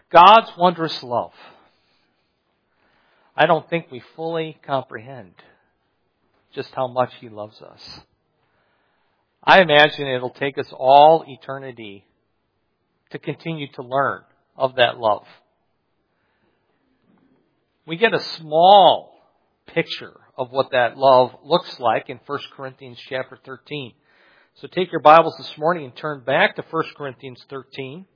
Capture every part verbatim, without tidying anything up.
God's wondrous love. I don't think we fully comprehend just how much He loves us. I imagine it'll take us all eternity to continue to learn of that love. We get a small picture of what that love looks like in First Corinthians chapter thirteen. So take your Bibles this morning and turn back to First Corinthians thirteen.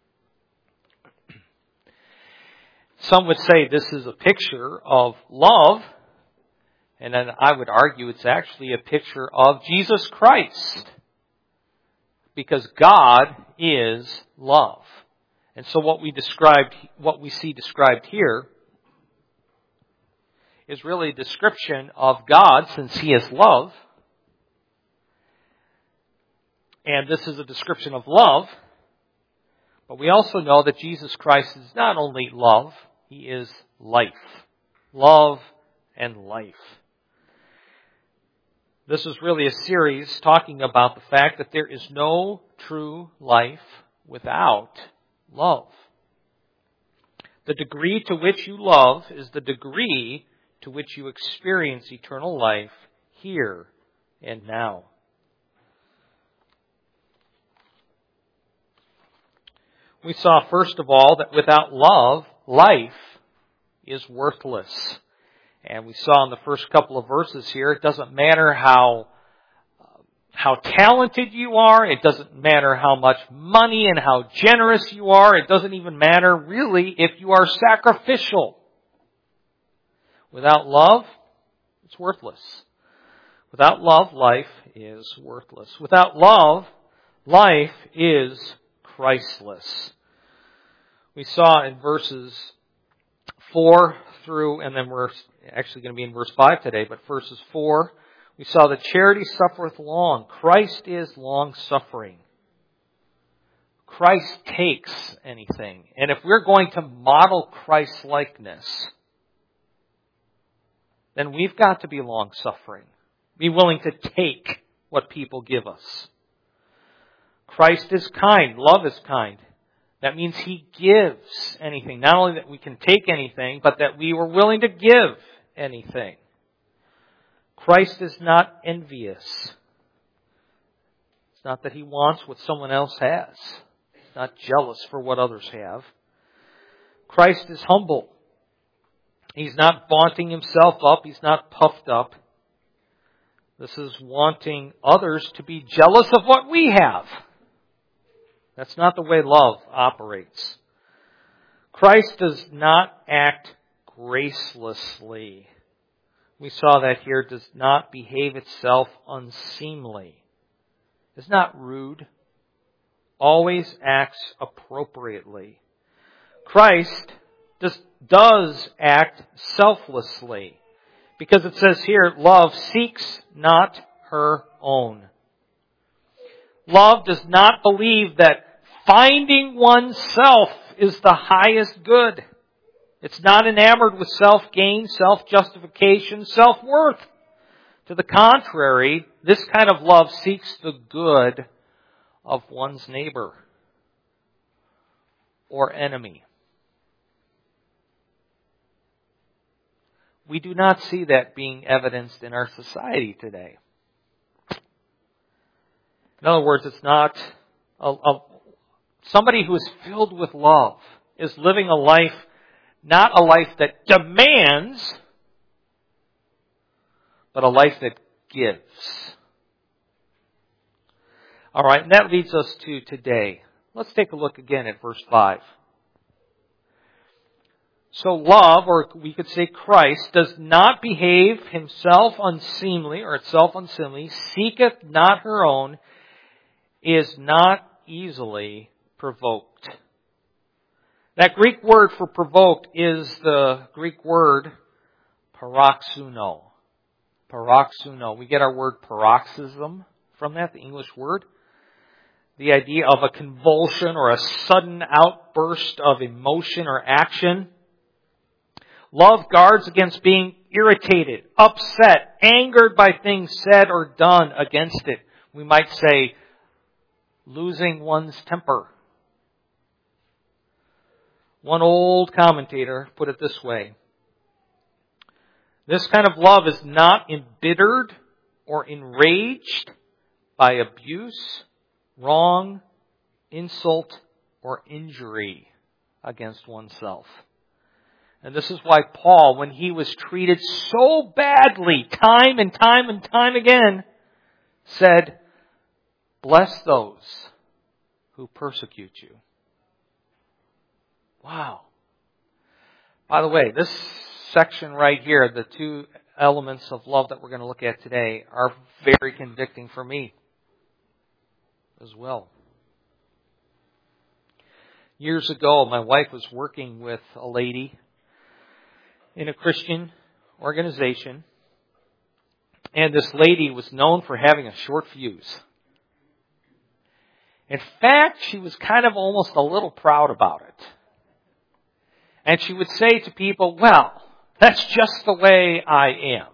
Some would say this is a picture of love, and then I would argue it's actually a picture of Jesus Christ, because God is love. And so what we described, what we see described here is really a description of God, since He is love. And this is a description of love. But we also know that Jesus Christ is not only love, He is life. Love and life. This is really a series talking about the fact that there is no true life without love. The degree to which you love is the degree to which you experience eternal life here and now. We saw, first of all, that without love, life is worthless. And we saw in the first couple of verses here, it doesn't matter how, how talented you are. It doesn't matter how much money and how generous you are. It doesn't even matter, really, if you are sacrificial. Without love, it's worthless. Without love, life is worthless. Without love, life is Christless. We saw in verses four through, and then we're actually going to be in verse five today, but verses four, we saw that charity suffereth long. Christ is long-suffering. Christ takes anything. And if we're going to model Christ-likeness, then we've got to be long-suffering. Be willing to take what people give us. Christ is kind. Love is kind. That means He gives anything. Not only that we can take anything, but that we were willing to give anything. Christ is not envious. It's not that He wants what someone else has. He's not jealous for what others have. Christ is humble. He's not vaunting Himself up. He's not puffed up. This is wanting others to be jealous of what we have. That's not the way love operates. Christ does not act gracelessly. We saw that here. Does not behave itself unseemly. It's not rude. Always acts appropriately. Christ does, does act selflessly. Because it says here, love seeks not her own. Love does not believe that finding oneself is the highest good. It's not enamored with self-gain, self-justification, self-worth. To the contrary, this kind of love seeks the good of one's neighbor or enemy. We do not see that being evidenced in our society today. In other words, it's not a, a, somebody who is filled with love is living a life, not a life that demands, but a life that gives. All right, and that leads us to today. Let's take a look again at verse five. So love, or we could say Christ, does not behave himself unseemly, or itself unseemly, seeketh not her own, is not easily provoked. That Greek word for provoked is the Greek word paroxuno. Paroxuno. We get our word paroxysm from that, the English word. The idea of a convulsion or a sudden outburst of emotion or action. Love guards against being irritated, upset, angered by things said or done against it. We might say, losing one's temper. One old commentator put it this way: this kind of love is not embittered or enraged by abuse, wrong, insult, or injury against oneself. And this is why Paul, when he was treated so badly, time and time and time again, said, "Bless those who persecute you." Wow. By the way, this section right here, the two elements of love that we're going to look at today, are very convicting for me as well. Years ago, my wife was working with a lady in a Christian organization, and this lady was known for having a short fuse. In fact, she was kind of almost a little proud about it. And she would say to people, "Well, that's just the way I am."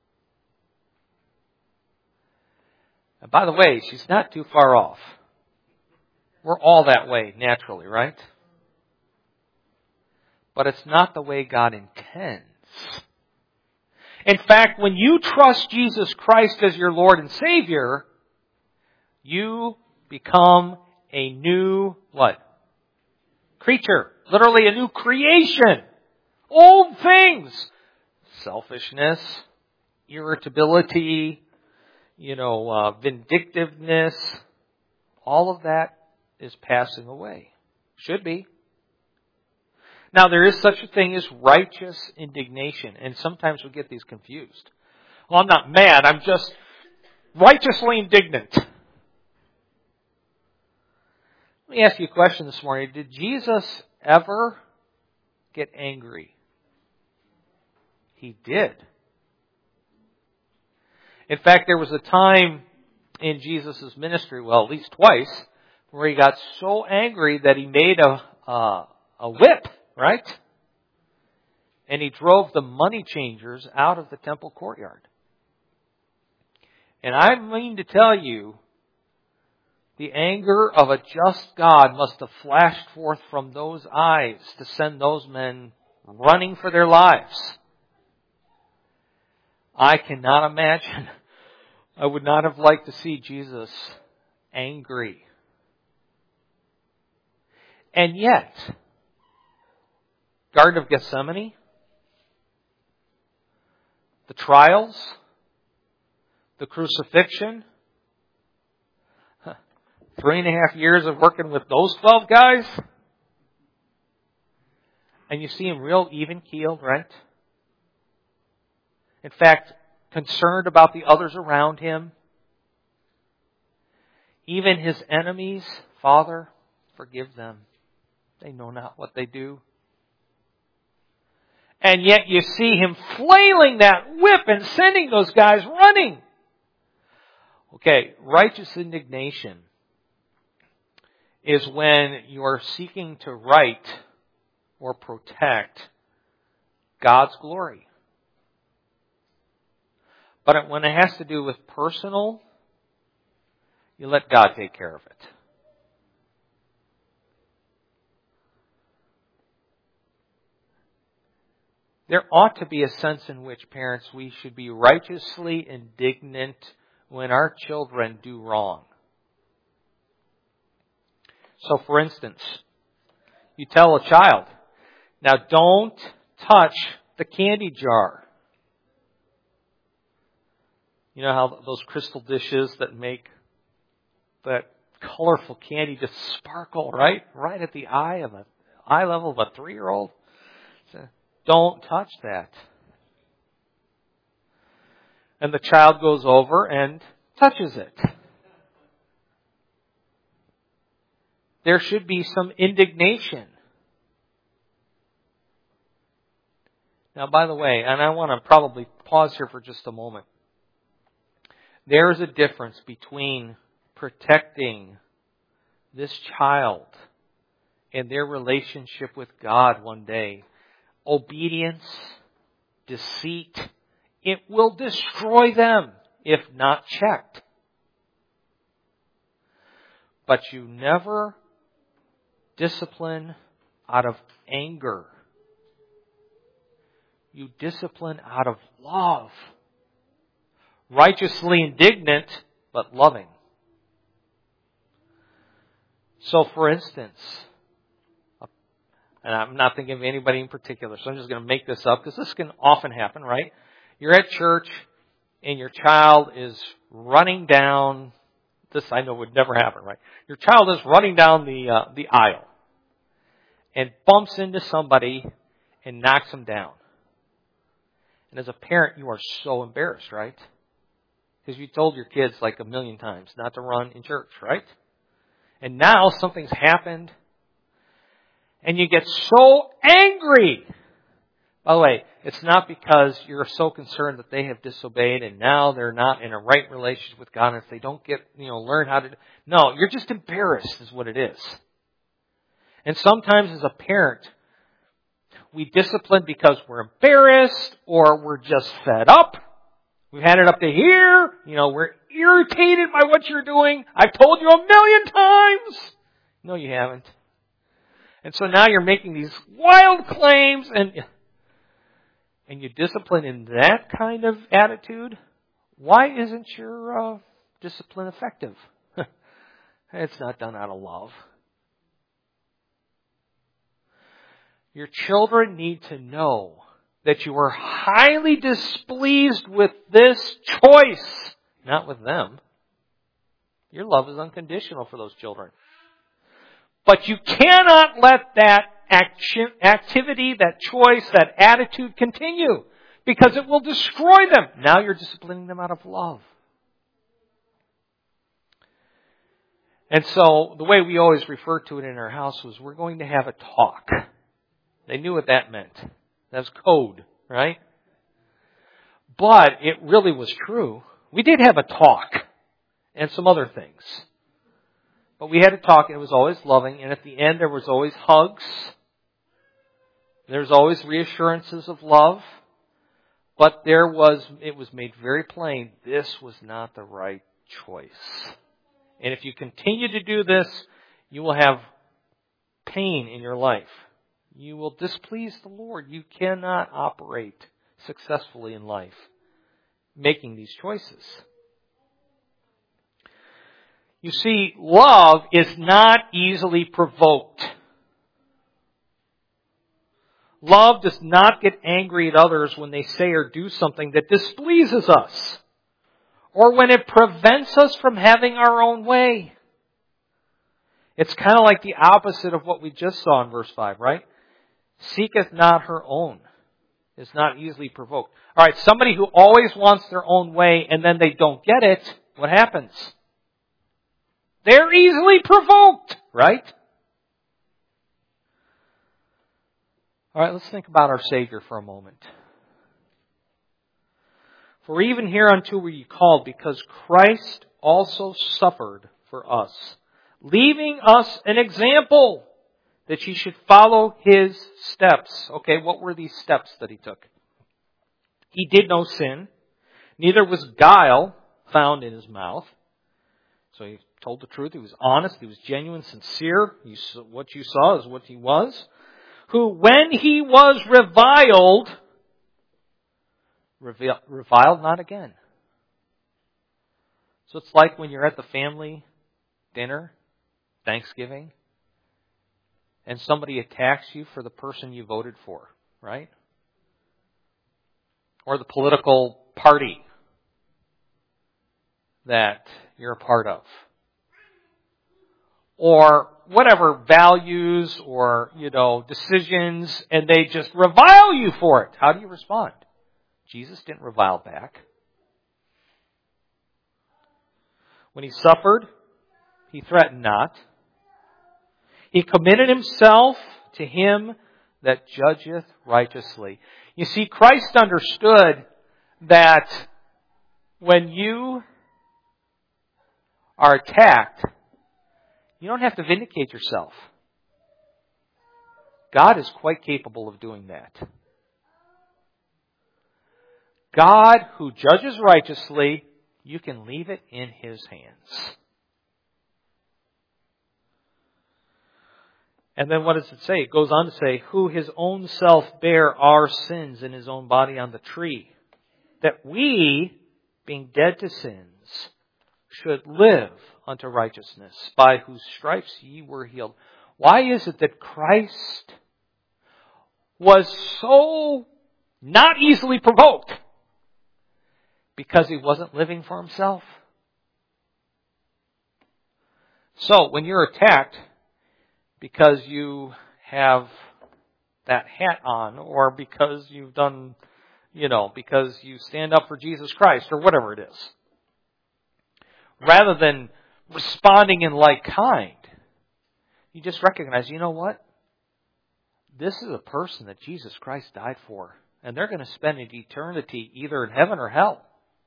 And by the way, she's not too far off. We're all that way naturally, right? But it's not the way God intends. In fact, when you trust Jesus Christ as your Lord and Savior, you become a new what? Creature. Literally a new creation. Old things. Selfishness, irritability, you know, uh, vindictiveness. All of that is passing away. Should be. Now, there is such a thing as righteous indignation, and sometimes we get these confused. Well, I'm not mad, I'm just righteously indignant. Let me ask you a question this morning. Did Jesus ever get angry? He did. In fact, there was a time in Jesus' ministry, well, at least twice, where he got so angry that he made a, uh, a whip, right? And he drove the money changers out of the temple courtyard. And I mean to tell you, the anger of a just God must have flashed forth from those eyes to send those men running for their lives. I cannot imagine. I would not have liked to see Jesus angry. And yet, Garden of Gethsemane, the trials, the crucifixion, three and a half years of working with those twelve guys, and you see him real even-keeled, right? In fact, concerned about the others around him. Even his enemies, "Father, forgive them. They know not what they do." And yet you see him flailing that whip and sending those guys running. Okay, righteous indignation is when you are seeking to right or protect God's glory. But when it has to do with personal, you let God take care of it. There ought to be a sense in which, parents, we should be righteously indignant when our children do wrong. So, for instance, you tell a child, "Now don't touch the candy jar." You know how those crystal dishes that make that colorful candy just sparkle, right? Right at the eye of a eye level of a three-year-old. So, don't touch that. And the child goes over and touches it. There should be some indignation. Now, by the way, and I want to probably pause here for just a moment. There is a difference between protecting this child and their relationship with God one day. Obedience, deceit, it will destroy them if not checked. But you never discipline out of anger. You discipline out of love. Righteously indignant, but loving. So, for instance, and I'm not thinking of anybody in particular, so I'm just going to make this up because this can often happen, right? You're at church and your child is running down, this I know would never happen, right? Your child is running down the uh, the aisle and bumps into somebody and knocks them down. And as a parent, you are so embarrassed, right? Because you told your kids like a million times not to run in church, right? And now something's happened and you get so angry. By the way, it's not because you're so concerned that they have disobeyed and now they're not in a right relationship with God and if they don't get, you know, learn how to... No, you're just embarrassed is what it is. And sometimes as a parent, we discipline because we're embarrassed or we're just fed up. We've had it up to here. You know, we're irritated by what you're doing. I've told you a million times. No, you haven't. And so now you're making these wild claims and and you discipline in that kind of attitude. Why isn't your uh, discipline effective? It's not done out of love. Your children need to know that you are highly displeased with this choice, not with them. Your love is unconditional for those children. But you cannot let that action, activity, that choice, that attitude continue because it will destroy them. Now you're disciplining them out of love. And so the way we always refer to it in our house was we're going to have a talk. They knew what that meant. That's code, right? But it really was true. We did have a talk and some other things. But we had a talk and it was always loving. And at the end there was always hugs. There was always reassurances of love. But there was, it was made very plain, this was not the right choice. And if you continue to do this, you will have pain in your life. You will displease the Lord. You cannot operate successfully in life making these choices. You see, love is not easily provoked. Love does not get angry at others when they say or do something that displeases us, or when it prevents us from having our own way. It's kind of like the opposite of what we just saw in verse five, right? Seeketh not her own, is not easily provoked. All right, somebody who always wants their own way and then they don't get it, what happens? They're easily provoked, right? All right, let's think about our Savior for a moment. For even hereunto were ye called, because Christ also suffered for us, leaving us an example that ye should follow His steps. Okay, what were these steps that He took? He did no sin, neither was guile found in His mouth. So He told the truth. He was honest. He was genuine, sincere. You, what you saw is what He was. Who, when He was reviled, reviled not again. So it's like when you're at the family dinner, Thanksgiving, and somebody attacks you for the person you voted for, right? Or the political party that you're a part of. Or whatever values or, you know, decisions, and they just revile you for it. How do you respond? Jesus didn't revile back. When He suffered, He threatened not. He committed Himself to Him that judgeth righteously. You see, Christ understood that when you are attacked, you don't have to vindicate yourself. God is quite capable of doing that. God, who judges righteously, you can leave it in His hands. And then what does it say? It goes on to say, who his own self bare our sins in his own body on the tree, that we, being dead to sins, should live unto righteousness, by whose stripes ye were healed. Why is it that Christ was so not easily provoked? Because he wasn't living for himself. So, when you're attacked because you have that hat on, or because you've done, you know, because you stand up for Jesus Christ, or whatever it is, rather than responding in like kind, you just recognize, you know what? This is a person that Jesus Christ died for, and they're going to spend an eternity either in heaven or hell.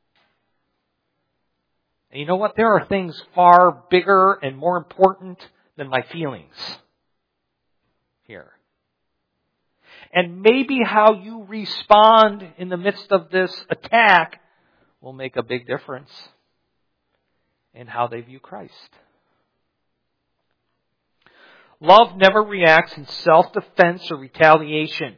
And you know what? There are things far bigger and more important than my feelings here. And maybe how you respond in the midst of this attack will make a big difference in how they view Christ. Love never reacts in self-defense or retaliation.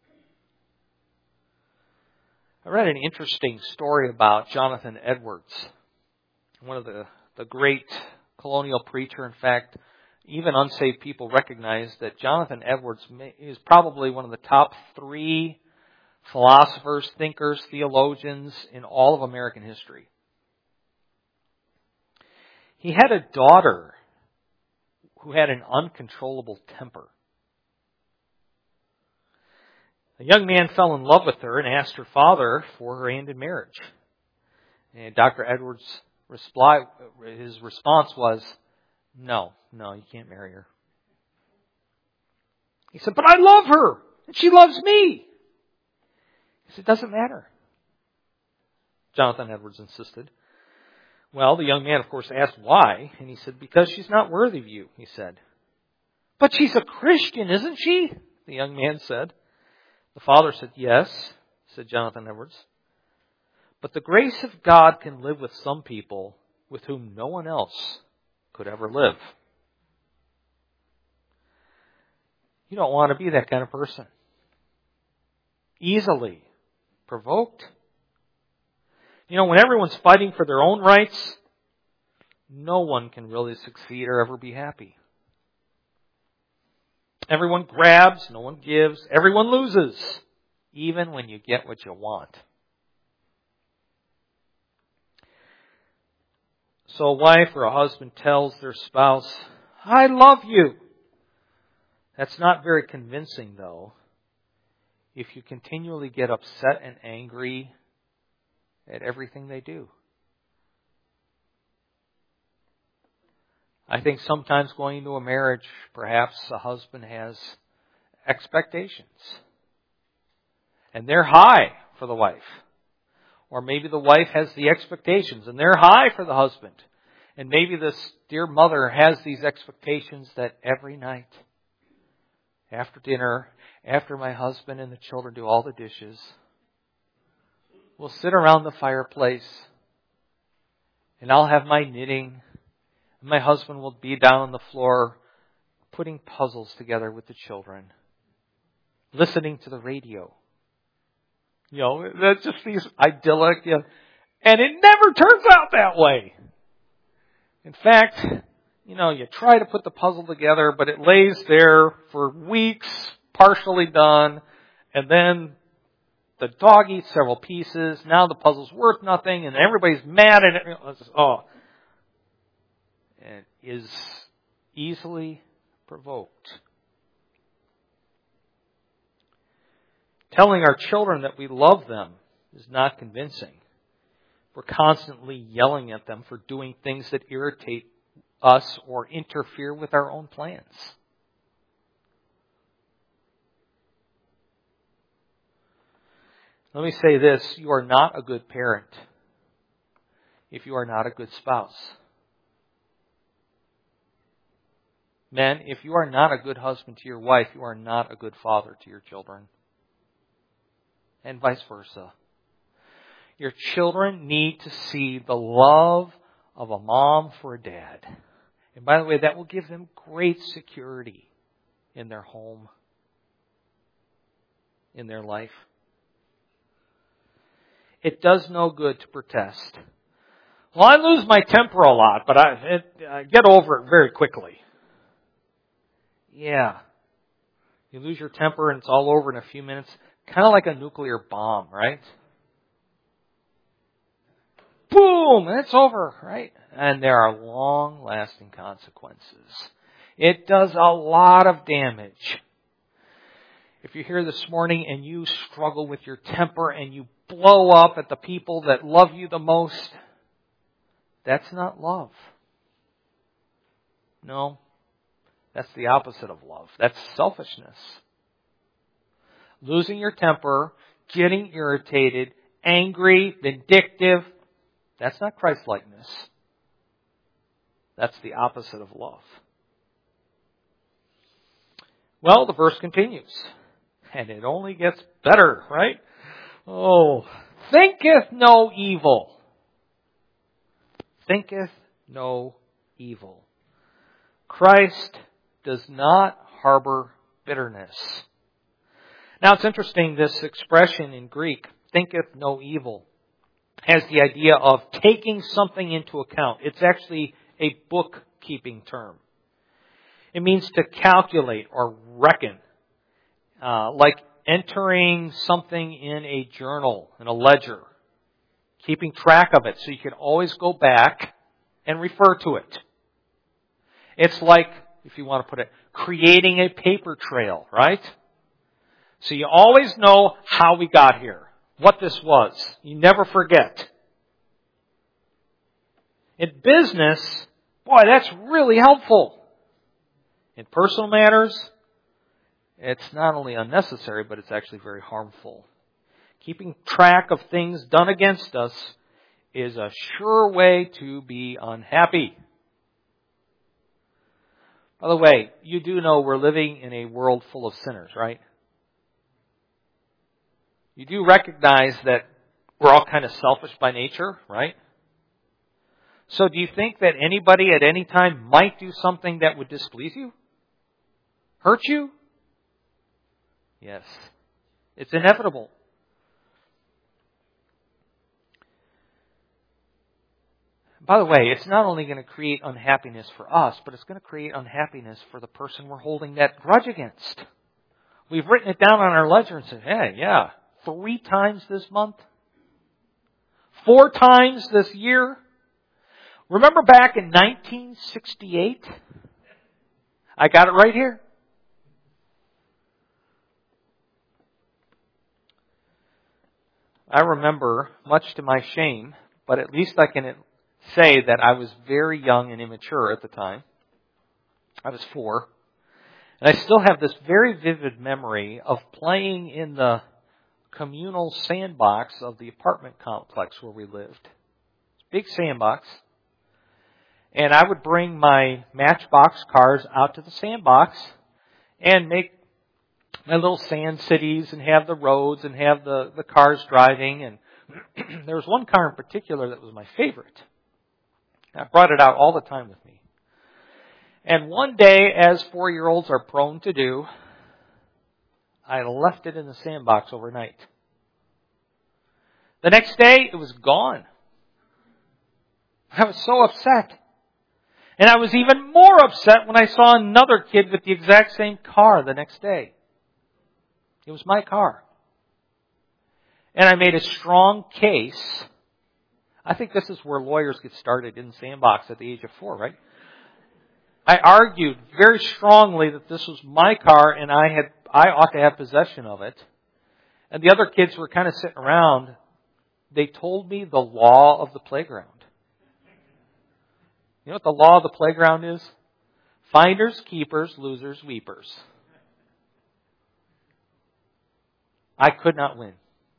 I read an interesting story about Jonathan Edwards, one of the, the great colonial preacher. In fact, even unsaved people recognize that Jonathan Edwards is probably one of the top three philosophers, thinkers, theologians in all of American history. He had a daughter who had an uncontrollable temper. A young man fell in love with her and asked her father for her hand in marriage. And Doctor Edwards' reply, his response was, no, no, you can't marry her. He said, but I love her, and she loves me. He said, it doesn't matter. Jonathan Edwards insisted. Well, the young man, of course, asked why, and he said, because she's not worthy of you, he said. But she's a Christian, isn't she? The young man said. The father said, yes, said Jonathan Edwards. But the grace of God can live with some people with whom no one else could ever live. You don't want to be that kind of person. Easily provoked. You know, when everyone's fighting for their own rights, no one can really succeed or ever be happy. Everyone grabs, no one gives, everyone loses, even when you get what you want. So a wife or a husband tells their spouse, I love you. That's not very convincing, though, if you continually get upset and angry at everything they do. I think sometimes going into a marriage, perhaps a husband has expectations. And they're high for the wife. Or maybe the wife has the expectations and they're high for the husband. And maybe this dear mother has these expectations that every night, after dinner, after my husband and the children do all the dishes, we'll sit around the fireplace and I'll have my knitting. And my husband will be down on the floor putting puzzles together with the children, listening to the radio. You know, that's just these idyllic, you know, and it never turns out that way. In fact, you know, you try to put the puzzle together, but it lays there for weeks, partially done, and then the dog eats several pieces. Now the puzzle's worth nothing, and everybody's mad at it. Oh, and is easily provoked. Telling our children that we love them is not convincing. We're constantly yelling at them for doing things that irritate us or interfere with our own plans. Let me say this, you are not a good parent if you are not a good spouse. Men, if you are not a good husband to your wife, you are not a good father to your children. And vice versa. Your children need to see the love of a mom for a dad. And by the way, that will give them great security in their home, in their life. It does no good to protest. Well, I lose my temper a lot, but I, it, I get over it very quickly. Yeah. You lose your temper and it's all over in a few minutes. Kind of like a nuclear bomb, right? Boom! And it's over, right? And there are long-lasting consequences. It does a lot of damage. If you're here this morning and you struggle with your temper and you blow up at the people that love you the most, that's not love. No, that's the opposite of love. That's selfishness. Losing your temper, getting irritated, angry, vindictive, that's not Christ-likeness. That's the opposite of love. Well, the verse continues. And it only gets better, right? Oh, thinketh no evil. Thinketh no evil. Christ does not harbor bitterness. Now it's interesting, this expression in Greek, thinketh no evil, has the idea of taking something into account. It's actually a bookkeeping term. It means to calculate or reckon, uh, like entering something in a journal, in a ledger, keeping track of it so you can always go back and refer to it. It's like, if you want to put it, creating a paper trail, right? So you always know how we got here, what this was. You never forget. In business, boy, that's really helpful. In personal matters, it's not only unnecessary, but it's actually very harmful. Keeping track of things done against us is a sure way to be unhappy. By the way, you do know we're living in a world full of sinners, right? You do recognize that we're all kind of selfish by nature, right? So do you think that anybody at any time might do something that would displease you? Hurt you? Yes. It's inevitable. By the way, it's not only going to create unhappiness for us, but it's going to create unhappiness for the person we're holding that grudge against. We've written it down on our ledger and said, hey, yeah, three times this month? Four times this year? Remember back in nineteen sixty-eight? I got it right here. I remember, much to my shame, but at least I can say that I was very young and immature at the time. I was four. And I still have this very vivid memory of playing in the communal sandbox of the apartment complex where we lived. Big sandbox. And I would bring my Matchbox cars out to the sandbox and make my little sand cities and have the roads and have the, the cars driving. And there was one car in particular that was my favorite. I brought it out all the time with me. And one day, as four-year-olds are prone to do, I left it in the sandbox overnight. The next day, it was gone. I was so upset. And I was even more upset when I saw another kid with the exact same car the next day. It was my car. And I made a strong case. I think this is where lawyers get started, in the sandbox at the age of four, right? I argued very strongly that this was my car and I had I ought to have possession of it. And the other kids were kind of sitting around. They told me the law of the playground. You know what the law of the playground is? Finders, keepers, losers, weepers. I could not win.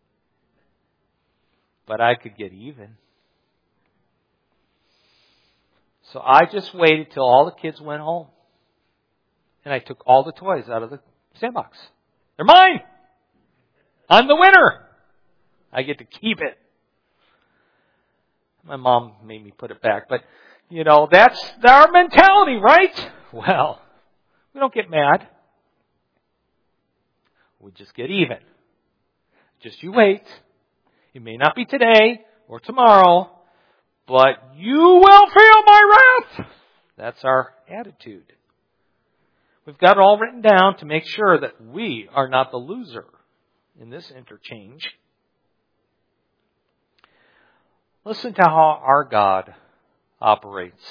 But I could get even. So I just waited till all the kids went home. And I took all the toys out of the sandbox. They're mine! I'm the winner! I get to keep it. My mom made me put it back, but you know, that's our mentality, right? Well, we don't get mad. We just get even. Just you wait. It may not be today or tomorrow, but you will feel my wrath. That's our attitude. We've got it all written down to make sure that we are not the loser in this interchange. Listen to how our God operates.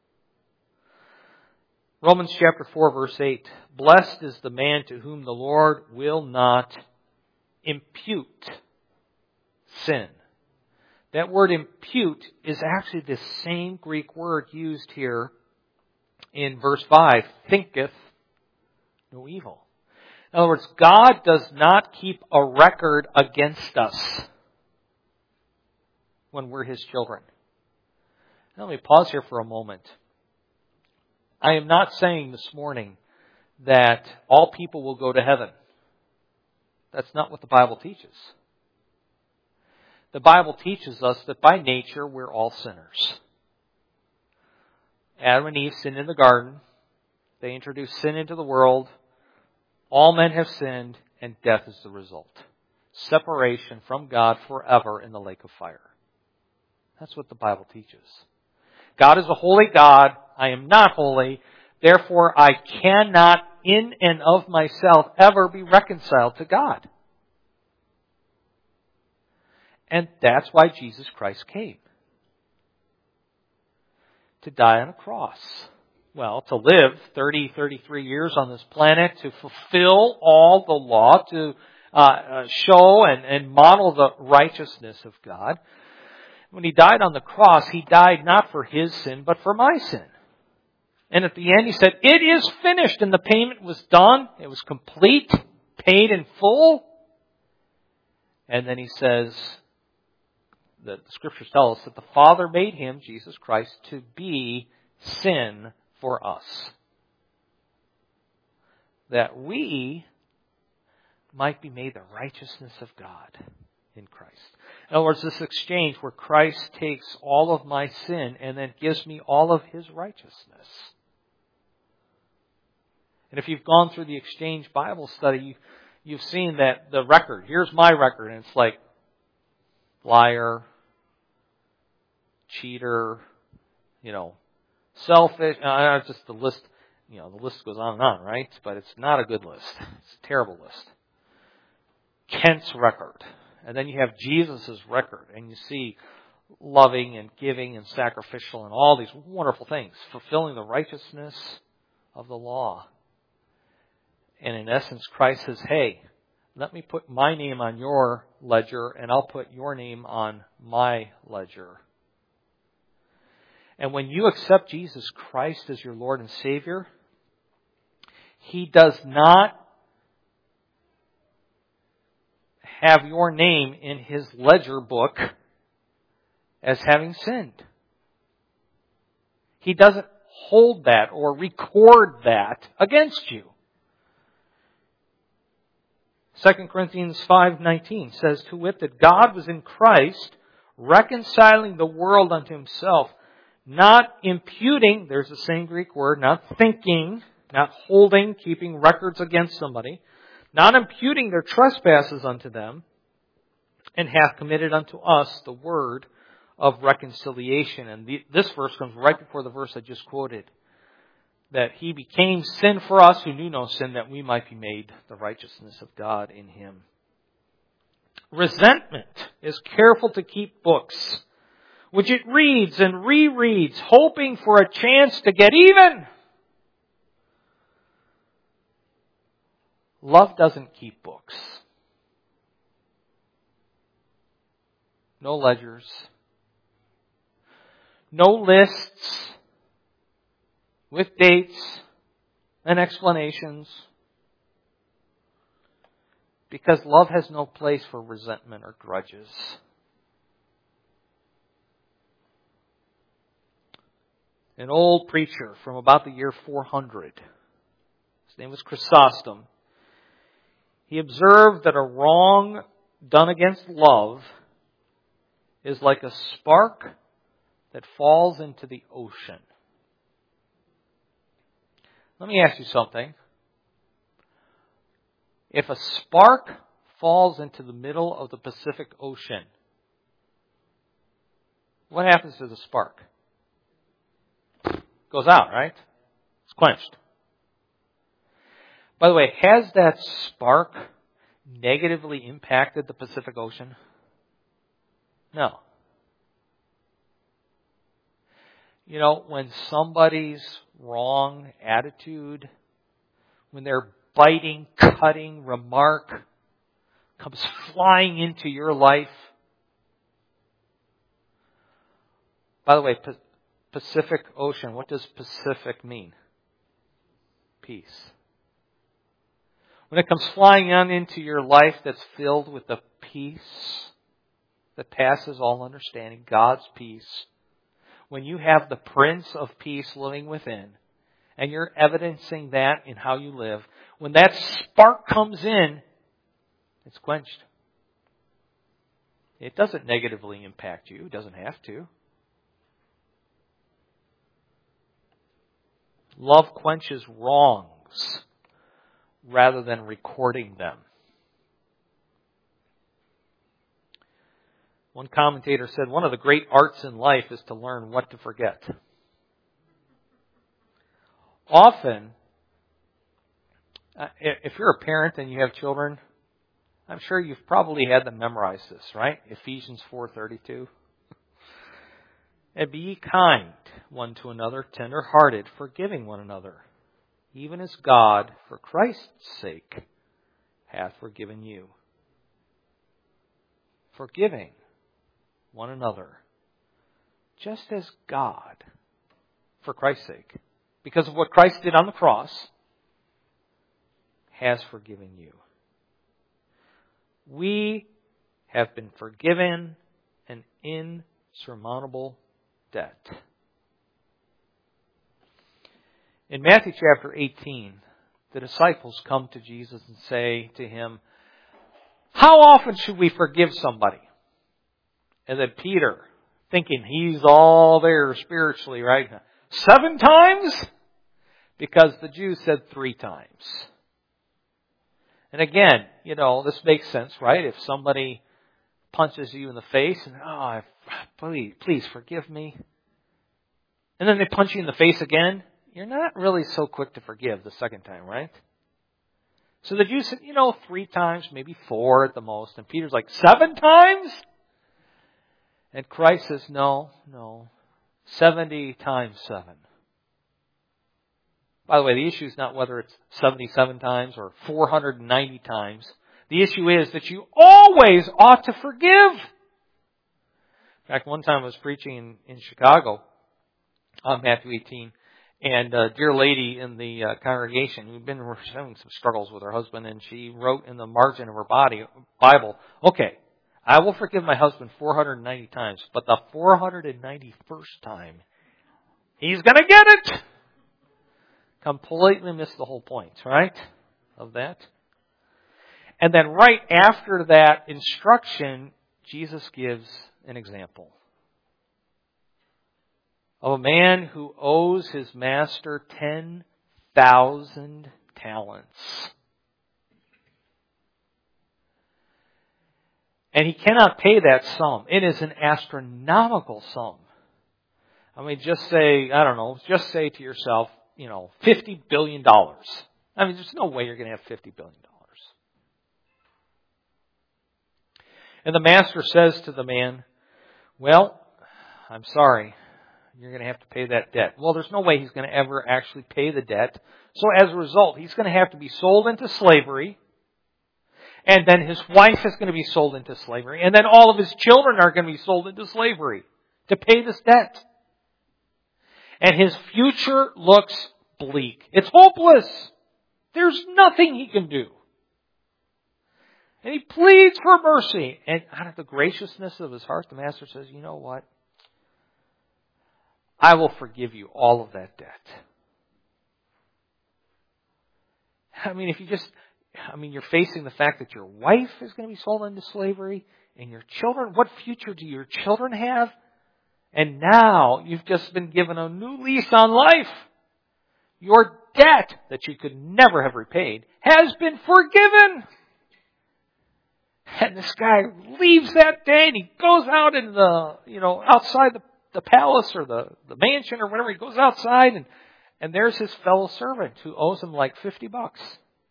Romans chapter four, verse eight. Blessed is the man to whom the Lord will not impute sin. That word impute is actually the same Greek word used here in verse five. Thinketh no evil. In other words, God does not keep a record against us when we're His children. Now, let me pause here for a moment. I am not saying this morning that all people will go to heaven. That's not what the Bible teaches. The Bible teaches us that by nature we're all sinners. Adam and Eve sinned in the garden. They introduced sin into the world. All men have sinned, and death is the result. Separation from God forever in the lake of fire. That's what the Bible teaches. God is a holy God. I am not holy. Therefore, I cannot in and of myself ever be reconciled to God. And that's why Jesus Christ came. To die on a cross. Well, to live thirty, thirty-three years on this planet, to fulfill all the law, to uh, show and, and model the righteousness of God. When He died on the cross, He died not for His sin, but for my sin. And at the end He said, it is finished, and the payment was done. It was complete, paid in full. And then He says, that the Scriptures tell us that the Father made Him, Jesus Christ, to be sin for us. That we might be made the righteousness of God in Christ. In other words, this exchange where Christ takes all of my sin and then gives me all of His righteousness. And if you've gone through the Exchange Bible study, you've seen that the record, here's my record, and it's like liar, cheater, you know, selfish. Uh, just the list, you know, the list goes on and on, right? But it's not a good list. It's a terrible list. Kent's record. And then you have Jesus' record. And you see loving and giving and sacrificial and all these wonderful things. Fulfilling the righteousness of the law. And in essence, Christ says, hey, let me put my name on your ledger and I'll put your name on my ledger. And when you accept Jesus Christ as your Lord and Savior, He does not have your name in His ledger book as having sinned. He doesn't hold that or record that against you. Second Corinthians five nineteen says, to wit, that God was in Christ, reconciling the world unto Himself, not imputing, there's the same Greek word, not thinking, not holding, keeping records against somebody, not imputing their trespasses unto them, and hath committed unto us the word of reconciliation. And the, this verse comes right before the verse I just quoted. That He became sin for us who knew no sin, that we might be made the righteousness of God in Him. Resentment is careful to keep books, which it reads and rereads, hoping for a chance to get even. Love doesn't keep books. No ledgers. No lists with dates and explanations. Because love has no place for resentment or grudges. An old preacher from about the year four hundred, his name was Chrysostom, he observed that a wrong done against love is like a spark that falls into the ocean. Let me ask you something. If a spark falls into the middle of the Pacific Ocean, what happens to the spark? Goes out, right? It's quenched. By the way, has that spark negatively impacted the Pacific Ocean? No. You know, when somebody's wrong attitude, when their biting, cutting remark comes flying into your life. By the way, Pacific Ocean, what does Pacific mean? Peace. When it comes flying on into your life that's filled with the peace that passes all understanding, God's peace, when you have the Prince of Peace living within, and you're evidencing that in how you live, when that spark comes in, it's quenched. It doesn't negatively impact you. It doesn't have to. Love quenches wrongs rather than recording them. One commentator said, one of the great arts in life is to learn what to forget. Often, if you're a parent and you have children, I'm sure you've probably had them memorize this, right? Ephesians four thirty-two. And be ye kind one to another, tender-hearted, forgiving one another, even as God, for Christ's sake, hath forgiven you. Forgiving one another, just as God, for Christ's sake, because of what Christ did on the cross, has forgiven you. We have been forgiven an insurmountable debt. In Matthew chapter eighteen, the disciples come to Jesus and say to Him, how often should we forgive somebody? And then Peter, thinking he's all there spiritually, right? Seven times? Because the Jews said three times. And again, you know, this makes sense, right? If somebody punches you in the face and, oh, please, please forgive me. And then they punch you in the face again, you're not really so quick to forgive the second time, right? So the Jews said, you know, three times, maybe four at the most. And Peter's like, seven times? And Christ says, no, no, seventy times seven. By the way, the issue is not whether it's seventy-seven times or four hundred ninety times. The issue is that you always ought to forgive. In fact, one time I was preaching in, in Chicago on Matthew eighteen, and a dear lady in the uh, congregation who'd been having some struggles with her husband, and she wrote in the margin of her body Bible, okay, I will forgive my husband four hundred ninety times, but the four hundred ninety-first time, he's going to get it. Completely missed the whole point, right, of that. And then right after that instruction, Jesus gives an example of a man who owes his master ten thousand talents. And he cannot pay that sum. It is an astronomical sum. I mean, just say, I don't know, just say to yourself, you know, fifty billion dollars. I mean, there's no way you're going to have fifty billion dollars. And the master says to the man, well, I'm sorry, you're going to have to pay that debt. Well, there's no way he's going to ever actually pay the debt. So as a result, he's going to have to be sold into slavery. And then his wife is going to be sold into slavery. And then all of his children are going to be sold into slavery to pay this debt. And his future looks bleak. It's hopeless. There's nothing he can do. And he pleads for mercy. And out of the graciousness of his heart, the master says, you know what? I will forgive you all of that debt. I mean, if you just, I mean, you're facing the fact that your wife is going to be sold into slavery and your children, what future do your children have? And now you've just been given a new lease on life. Your debt that you could never have repaid has been forgiven. And this guy leaves that day and he goes out in the, you know, outside the, the palace or the, the mansion or whatever. He goes outside and, and there's his fellow servant who owes him like fifty bucks.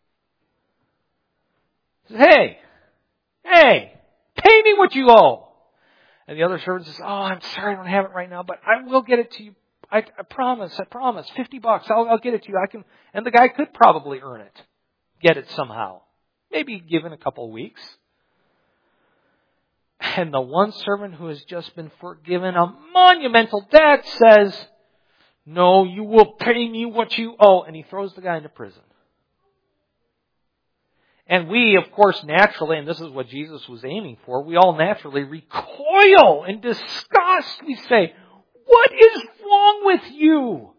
He says, hey, hey, pay me what you owe. And the other servant says, oh, I'm sorry, I don't have it right now, but I will get it to you. I, I promise, I promise, fifty bucks, I'll, I'll get it to you. I can, and the guy could probably earn it, get it somehow. Maybe given a couple of weeks. And the one servant who has just been forgiven a monumental debt says, no, you will pay me what you owe. And he throws the guy into prison. And we, of course, naturally, and this is what Jesus was aiming for, we all naturally recoil in disgust. We say, what is wrong with you?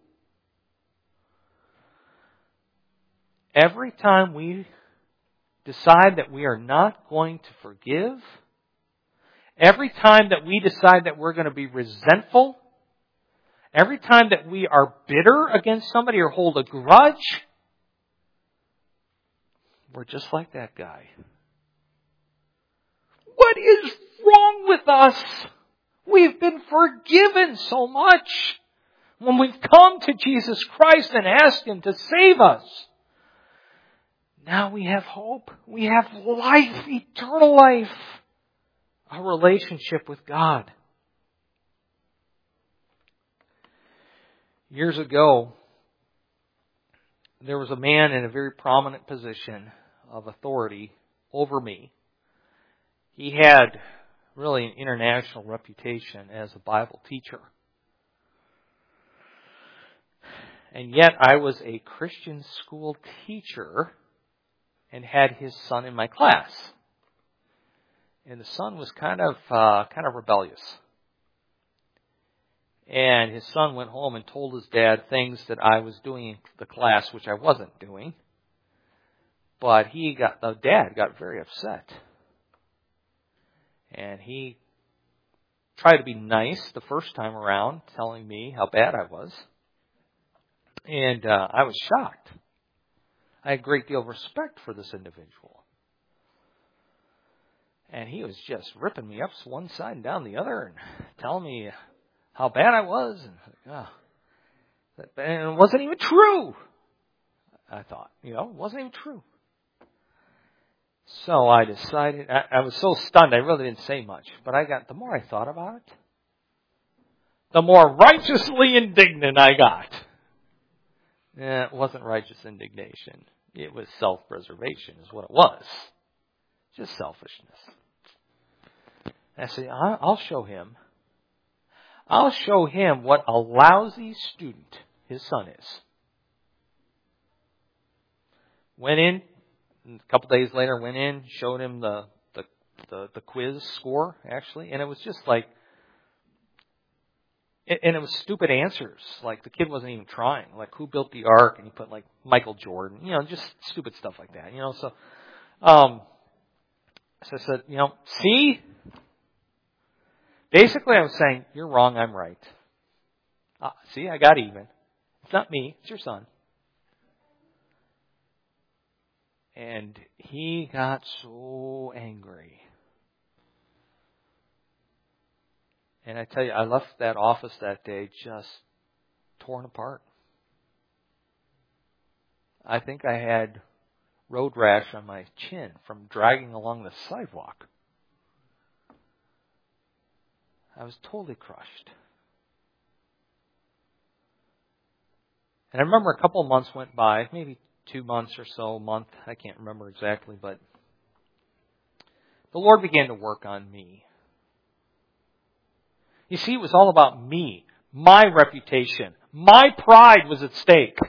Every time we decide that we are not going to forgive, every time that we decide that we're going to be resentful, every time that we are bitter against somebody or hold a grudge, we're just like that guy. What is wrong with us? We've been forgiven so much when we've come to Jesus Christ and asked Him to save us. Now we have hope. We have life, eternal life, a relationship with God. Years ago, there was a man in a very prominent position of authority over me. He had really an international reputation as a Bible teacher. And yet I was a Christian school teacher and had his son in my class. And the son was kind of uh, kind of rebellious. And his son went home and told his dad things that I was doing in the class, which I wasn't doing. But he got the dad got very upset. And he tried to be nice the first time around, telling me how bad I was. And uh, I was shocked. I had a great deal of respect for this individual. And he was just ripping me up one side and down the other and telling me how bad I was. And, oh, and it wasn't even true. I thought, you know, it wasn't even true. So I decided, I, I was so stunned, I really didn't say much. But I got, the more I thought about it, the more righteously indignant I got. Eh, it wasn't righteous indignation. It was self-preservation is what it was. Just selfishness. And I said, I'll show him. I'll show him what a lousy student his son is. Went in, a couple days later, went in, showed him the, the, the, the quiz score, actually, and it was just like, and it was stupid answers. Like, the kid wasn't even trying. Like, who built the ark? And he put, like, Michael Jordan. You know, just stupid stuff like that. You know, so, um, so I said, you know, see? Basically, I was saying, you're wrong, I'm right. Ah, see, I got even. It's not me, it's your son. And he got so angry. And I tell you, I left that office that day just torn apart. I think I had road rash on my chin from dragging along the sidewalk. I was totally crushed. And I remember a couple of months went by, maybe two months or so, a month, I can't remember exactly, but the Lord began to work on me. You see, it was all about me, my reputation, my pride was at stake.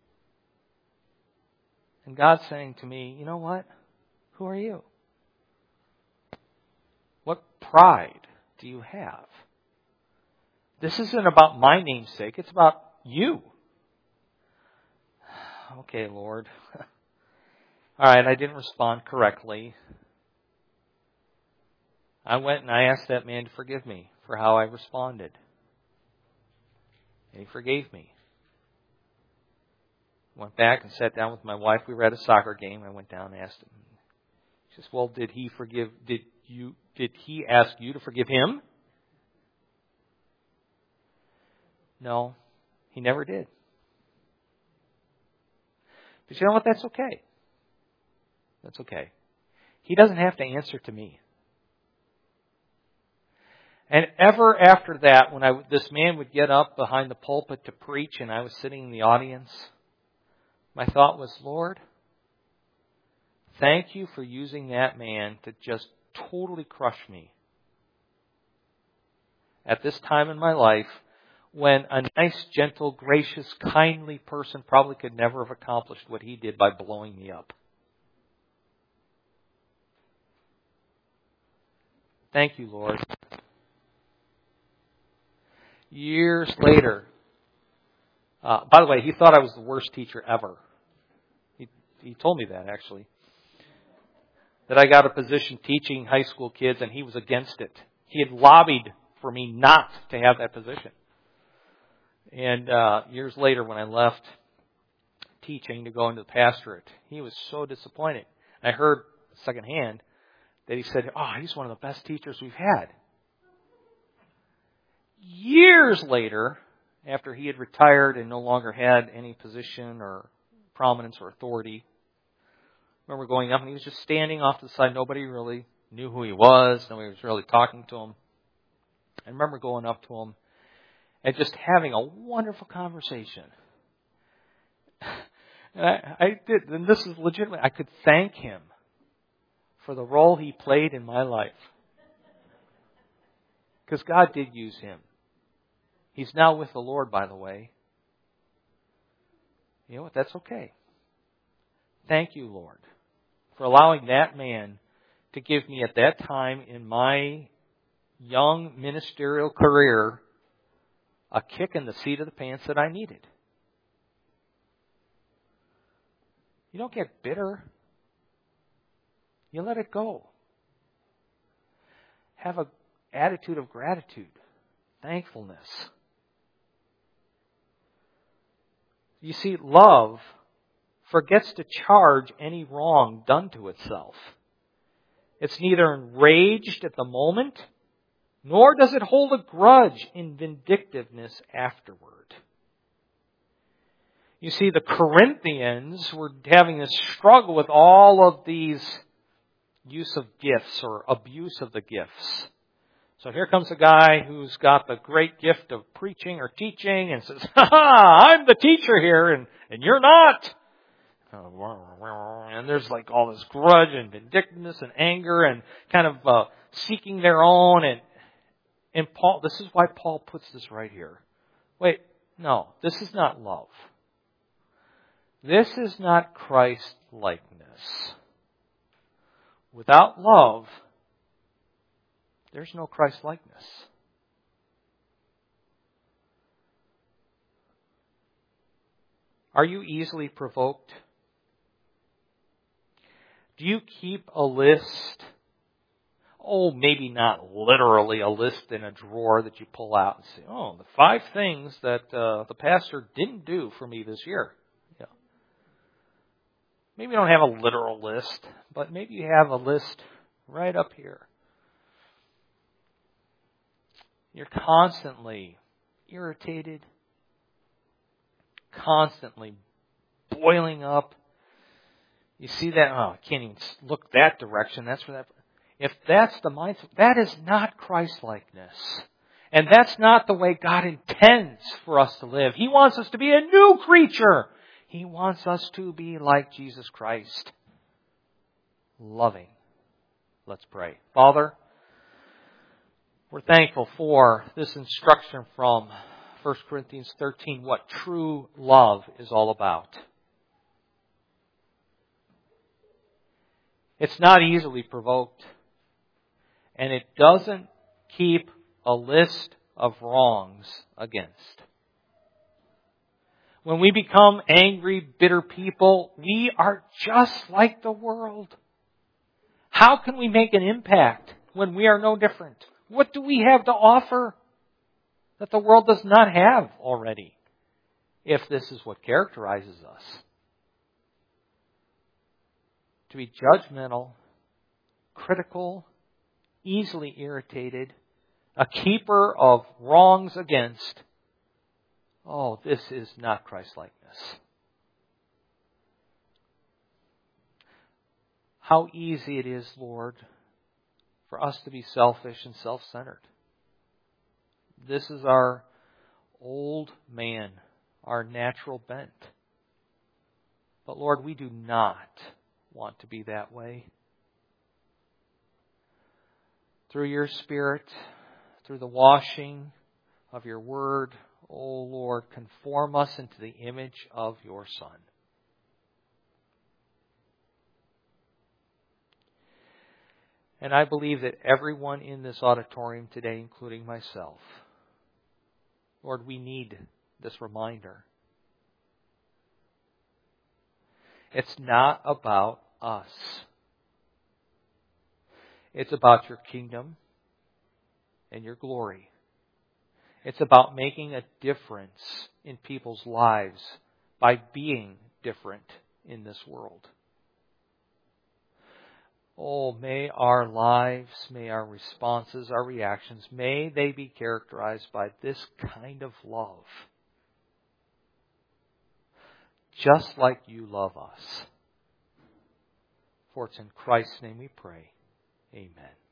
And God's saying to me, you know what? Who are you? What pride do you have? This isn't about my namesake, it's about you. Okay, Lord. All right, I didn't respond correctly. I went and I asked that man to forgive me for how I responded. And he forgave me. Went back and sat down with my wife. We were at a soccer game. I went down and asked him. He says, well, did he forgive, did you, did he ask you to forgive him? No, he never did. But you know what? That's okay. That's okay. He doesn't have to answer to me. And ever after that, when I, this man would get up behind the pulpit to preach and I was sitting in the audience, my thought was, Lord, thank you for using that man to just totally crush me at this time in my life when a nice, gentle, gracious, kindly person probably could never have accomplished what he did by blowing me up. Thank you, Lord. Years later, uh, by the way, he thought I was the worst teacher ever. He, he told me that, actually. That I got a position teaching high school kids and he was against it. He had lobbied for me not to have that position. And uh, years later, when I left teaching to go into the pastorate, he was so disappointed. I heard secondhand that he said, oh, he's one of the best teachers we've had. Years later, after he had retired and no longer had any position or prominence or authority, I remember going up and he was just standing off to the side. Nobody really knew who he was. Nobody was really talking to him. I remember going up to him and just having a wonderful conversation. And I, I did, and this is legitimate. I could thank him for the role he played in my life. Because God did use him. He's now with the Lord, by the way. You know what? That's okay. Thank you, Lord, for allowing that man to give me at that time in my young ministerial career a kick in the seat of the pants that I needed. You don't get bitter. You let it go. Have an attitude of gratitude, thankfulness. You see, love forgets to charge any wrong done to itself. It's neither enraged at the moment, nor does it hold a grudge in vindictiveness afterward. You see, the Corinthians were having this struggle with all of these use of gifts or abuse of the gifts. So here comes a guy who's got the great gift of preaching or teaching and says, ha ha, I'm the teacher here and, and you're not. And there's like all this grudge and vindictiveness and anger and kind of uh, seeking their own. And, and Paul, this is why Paul puts this right here. Wait, no, this is not love. This is not Christ-likeness. Without love, there's no Christ-likeness. Are you easily provoked? Do you keep a list? Oh, maybe not literally a list in a drawer that you pull out and say, oh, the five things that uh, the pastor didn't do for me this year. Yeah. Maybe you don't have a literal list, but maybe you have a list right up here. You're constantly irritated, constantly boiling up. You see that? Oh, I can't even look that direction. That's where that. If that's the mindset, that is not Christ-likeness. And that's not the way God intends for us to live. He wants us to be a new creature. He wants us to be like Jesus Christ. Loving. Let's pray. Father, we're thankful for this instruction from First Corinthians thirteen, what true love is all about. It's not easily provoked, and it doesn't keep a list of wrongs against. When we become angry, bitter people, we are just like the world. How can we make an impact when we are no different? What do we have to offer that the world does not have already, if this is what characterizes us? To be judgmental, critical, easily irritated, a keeper of wrongs against. Oh, this is not Christ-likeness. How easy it is, Lord, for us to be selfish and self-centered. This is our old man, our natural bent. But Lord, we do not want to be that way. Through your Spirit, through the washing of your Word, oh Lord, conform us into the image of your Son. And I believe that everyone in this auditorium today, including myself, Lord, we need this reminder. It's not about us. It's about your kingdom and your glory. It's about making a difference in people's lives by being different in this world. Oh, may our lives, may our responses, our reactions, may they be characterized by this kind of love. Just like you love us. For it's in Christ's name we pray. Amen.